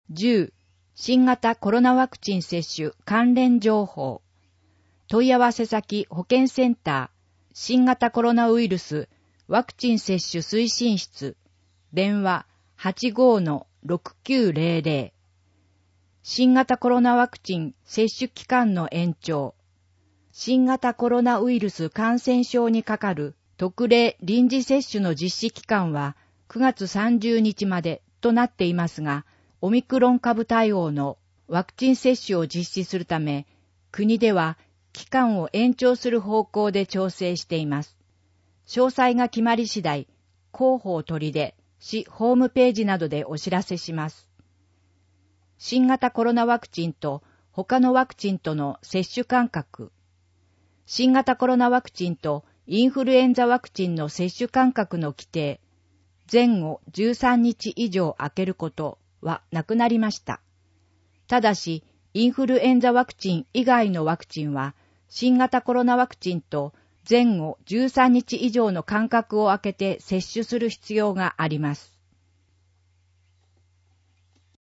10、新型コロナワクチン接種関連情報。問い合わせ先保健センター、新型コロナウイルスワクチン接種推進室、電話 85-6900。新型コロナワクチン接種期間の延長。新型コロナウイルス感染症にかかる特例臨時接種の実施期間は9月30日までとなっていますが、オミクロン株対応のワクチン接種を実施するため、国では期間を延長する方向で調整しています。詳細が決まり次第、広報取りで市ホームページなどでお知らせします。新型コロナワクチンと他のワクチンとの接種間隔。新型コロナワクチンとインフルエンザワクチンの接種間隔の規定、前後13日以上空けることはなくなりました。ただし、インフルエンザワクチン以外のワクチンは、新型コロナワクチンと前後13日以上の間隔を空けて接種する必要があります。